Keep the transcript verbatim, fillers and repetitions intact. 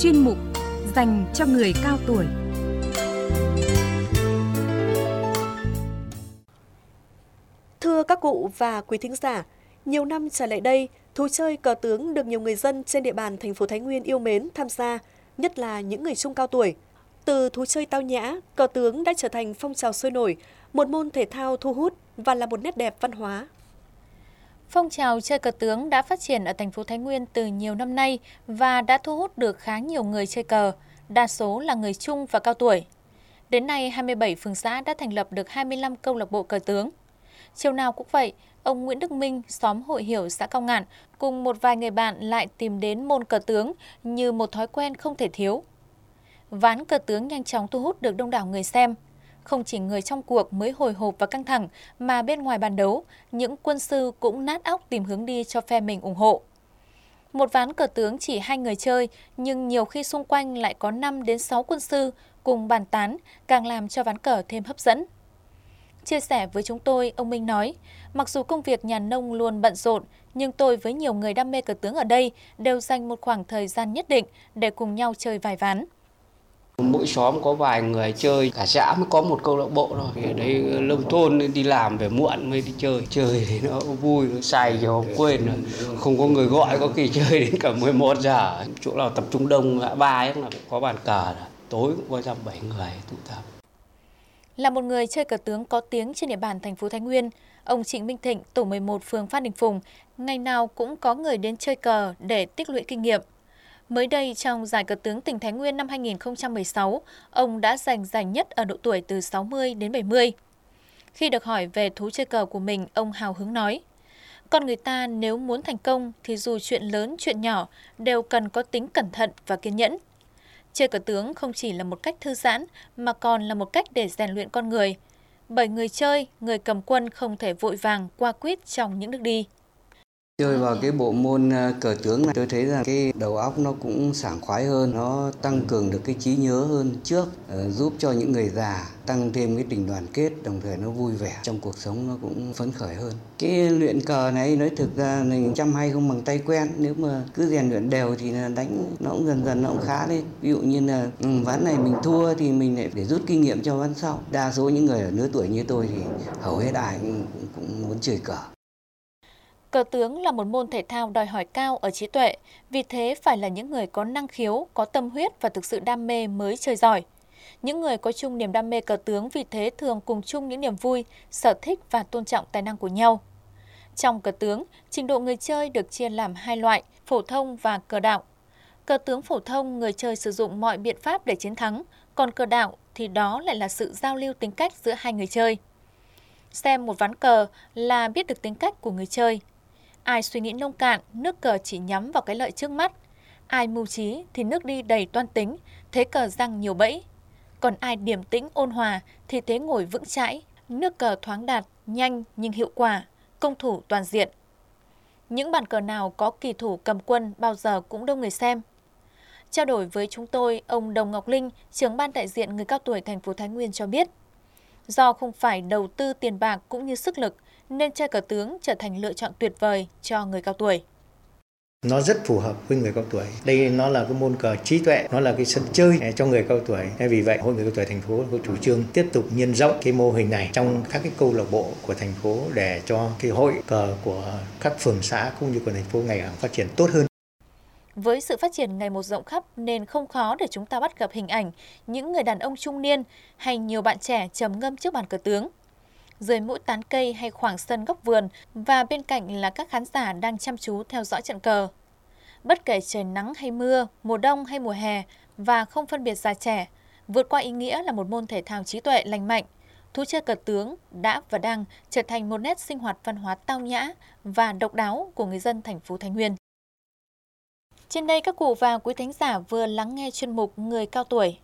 chuyên mục dành cho người cao tuổi. Thưa các cụ và quý thính giả, nhiều năm trở lại đây, thú chơi cờ tướng được nhiều người dân trên địa bàn thành phố Thái Nguyên yêu mến tham gia, nhất là những người trung cao tuổi. Từ thú chơi tao nhã, cờ tướng đã trở thành phong trào sôi nổi, một môn thể thao thu hút và là một nét đẹp văn hóa. Phong trào chơi cờ tướng đã phát triển ở thành phố Thái Nguyên từ nhiều năm nay và đã thu hút được khá nhiều người chơi cờ, đa số là người trung và cao tuổi. Đến nay, hai mươi bảy phường xã đã thành lập được hai mươi lăm câu lạc bộ cờ tướng. Chiều nào cũng vậy, ông Nguyễn Đức Minh, xóm Hội Hiểu, xã Cao Ngạn, cùng một vài người bạn lại tìm đến môn cờ tướng như một thói quen không thể thiếu. Ván cờ tướng nhanh chóng thu hút được đông đảo người xem. Không chỉ người trong cuộc mới hồi hộp và căng thẳng, mà bên ngoài bàn đấu, những quân sư cũng nát óc tìm hướng đi cho phe mình ủng hộ. Một ván cờ tướng chỉ hai người chơi, nhưng nhiều khi xung quanh lại có năm đến sáu quân sư cùng bàn tán, càng làm cho ván cờ thêm hấp dẫn. Chia sẻ với chúng tôi, ông Minh nói, mặc dù công việc nhà nông luôn bận rộn, nhưng tôi với nhiều người đam mê cờ tướng ở đây đều dành một khoảng thời gian nhất định để cùng nhau chơi vài ván. Mỗi xóm có vài người chơi, cả xã mới có một câu lạc bộ thôi. Ở đây nông thôn đi làm về muộn mới đi chơi. Chơi thì nó vui, nó say rồi quên rồi. Không có người gọi, có khi chơi đến cả mười một giờ. Chỗ nào tập trung đông, ngã ba ấy là có bàn cờ rồi. Tối cũng có dăm bảy người tụ tập. Là một người chơi cờ tướng có tiếng trên địa bàn thành phố Thái Nguyên, ông Trịnh Minh Thịnh, tổ mười một phường Phan Đình Phùng, ngày nào cũng có người đến chơi cờ để tích lũy kinh nghiệm. Mới đây, trong giải cờ tướng tỉnh Thái Nguyên năm hai nghìn không trăm mười sáu, ông đã giành giải nhất ở độ tuổi từ sáu mươi đến bảy mươi. Khi được hỏi về thú chơi cờ của mình, ông hào hứng nói, con người ta nếu muốn thành công thì dù chuyện lớn, chuyện nhỏ đều cần có tính cẩn thận và kiên nhẫn. Chơi cờ tướng không chỉ là một cách thư giãn mà còn là một cách để rèn luyện con người. Bởi người chơi, người cầm quân không thể vội vàng qua quýt trong những nước đi. Chơi vào cái bộ môn cờ tướng này, tôi thấy rằng cái đầu óc nó cũng sảng khoái hơn, nó tăng cường được cái trí nhớ hơn trước, giúp cho những người già tăng thêm cái tình đoàn kết, đồng thời nó vui vẻ trong cuộc sống, nó cũng phấn khởi hơn. Cái luyện cờ này nói thực ra mình chăm hay không bằng tay quen, nếu mà cứ rèn luyện đều thì đánh nó cũng dần dần nó cũng khá lên. Ví dụ như là ừ, ván này mình thua thì mình lại để rút kinh nghiệm cho ván sau. Đa số những người ở lứa tuổi như tôi thì hầu hết ai cũng, cũng, cũng muốn chơi cờ. Cờ tướng là một môn thể thao đòi hỏi cao ở trí tuệ, vì thế phải là những người có năng khiếu, có tâm huyết và thực sự đam mê mới chơi giỏi. Những người có chung niềm đam mê cờ tướng vì thế thường cùng chung những niềm vui, sở thích và tôn trọng tài năng của nhau. Trong cờ tướng, trình độ người chơi được chia làm hai loại, phổ thông và cờ đạo. Cờ tướng phổ thông, người chơi sử dụng mọi biện pháp để chiến thắng, còn cờ đạo thì đó lại là sự giao lưu tính cách giữa hai người chơi. Xem một ván cờ là biết được tính cách của người chơi. Ai suy nghĩ nông cạn, nước cờ chỉ nhắm vào cái lợi trước mắt. Ai mưu trí thì nước đi đầy toan tính, thế cờ giăng nhiều bẫy. Còn ai điềm tĩnh ôn hòa thì thế ngồi vững chãi, nước cờ thoáng đạt, nhanh nhưng hiệu quả, công thủ toàn diện. Những bàn cờ nào có kỳ thủ cầm quân bao giờ cũng đông người xem. Trao đổi với chúng tôi, ông Đồng Ngọc Linh, trưởng ban đại diện người cao tuổi thành phố Thái Nguyên cho biết, do không phải đầu tư tiền bạc cũng như sức lực, nên chơi cờ tướng trở thành lựa chọn tuyệt vời cho người cao tuổi. Nó rất phù hợp với người cao tuổi. Đây nó là cái môn cờ trí tuệ, nó là cái sân chơi cho người cao tuổi. Vì vậy, Hội Người Cao Tuổi thành phố có chủ trương tiếp tục nhân rộng cái mô hình này trong các cái câu lạc bộ của thành phố để cho cái hội cờ của các phường xã cũng như của thành phố ngày càng phát triển tốt hơn. Với sự phát triển ngày một rộng khắp nên không khó để chúng ta bắt gặp hình ảnh những người đàn ông trung niên hay nhiều bạn trẻ trầm ngâm trước bàn cờ tướng. Dưới mỗi tán cây hay khoảng sân góc vườn và bên cạnh là các khán giả đang chăm chú theo dõi trận cờ. Bất kể trời nắng hay mưa, mùa đông hay mùa hè và không phân biệt già trẻ, vượt qua ý nghĩa là một môn thể thao trí tuệ lành mạnh, thú chơi cờ tướng đã và đang trở thành một nét sinh hoạt văn hóa tao nhã và độc đáo của người dân thành phố Thái Nguyên. Trên đây các cụ và quý thính giả vừa lắng nghe chuyên mục Người cao tuổi.